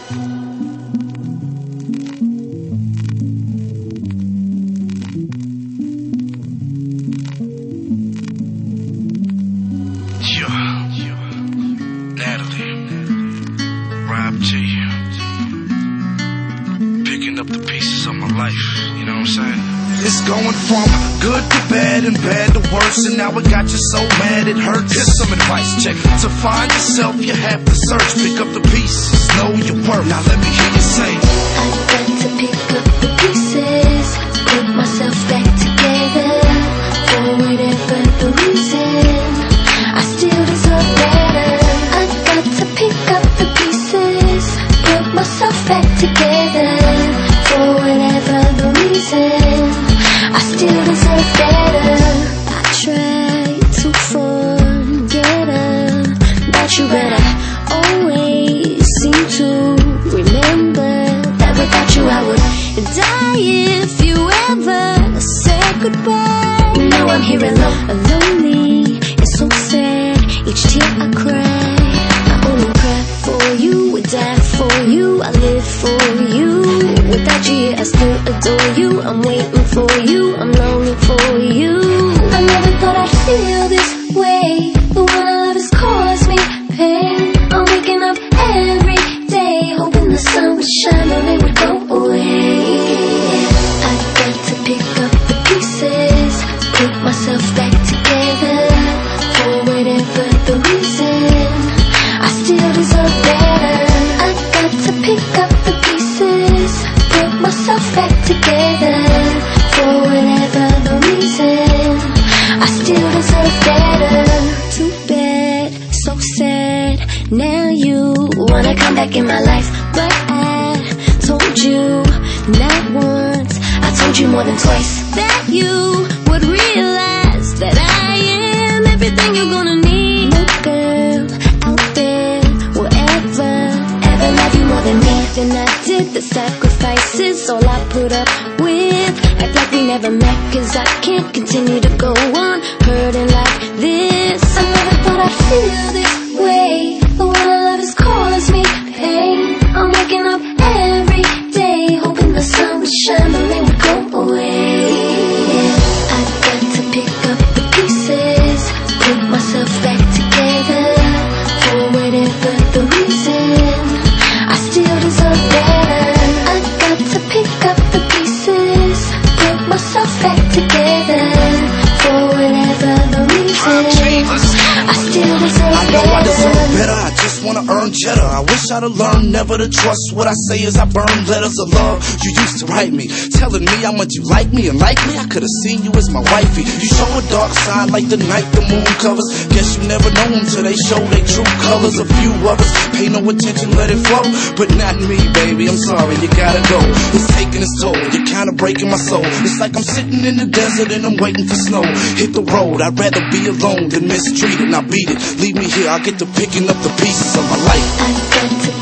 Picking up the pieces of my life, you know what I'm saying? It's going from good to bad and bad to worse, and now it got you so mad it hurts. Here's some advice, check it. To find yourself, you have to search. Pick up the pieces, know your worth. Now let me hear you say, I got to pick up the pieces, put myself back together. For whatever the reason, I still deserve better. I got to pick up the pieces, put myself back together. For whatever the reason, I still deserve better. I try to forget about you, but I always seem to remember that without you I would die if you ever said goodbye. Now I'm here alone, lonely, it's so sad. Each tear I cry, I only cry for you, would die for you, I live for you. Without you here I still adore you, I'm waiting for you, I'm longing for you. I never thought I'd feel this way, the one I love has caused me pain. I'm waking up every day, hoping the sun would shine or it would go away. I got to pick up the pieces, put myself back together. For whatever the reason, I still deserve better. I got to pick up the pieces, put myself back together. For whatever the reason, I still deserve better. Too bad, so sad, now you wanna come back in my life. But I told you not once, I told you more than twice, that you would realize that I am everything you're gonna need. No girl out there will ever love you more than me. Then I did the sacrifices, all I put up with. Act like we never met, cause I can't continue to go on hurting like this. I never thought I'd feel this way, the one I love has caused me pain. I'm waking up every day, hoping the sun would shine but it would go away. I got to pick up the pieces, put myself back together. For whatever the reason, I still deserve better. I got to pick up the pieces, put myself back together. For whatever the reason, I still deserve better. I know I deserve better, I just wanna earn cheddar. I wish I'd have learned never to trust what I say as I burn letters of love you used to write me, telling me how much you like me, and like me I could've seen you as my wifey. You show a dark side like the night the moon covers. Guess you never know them till they show their true colors. A few others pay no attention, let it flow, but not me, baby, I'm sorry, you gotta go. It's taking its toll, you're kinda breaking my soul. It's like I'm sitting in the desert and I'm waiting for snow. Hit the road, I'd rather be alone than mistreated. Now beat it, leave me here, I'll get to picking up the pieces of my life. I got to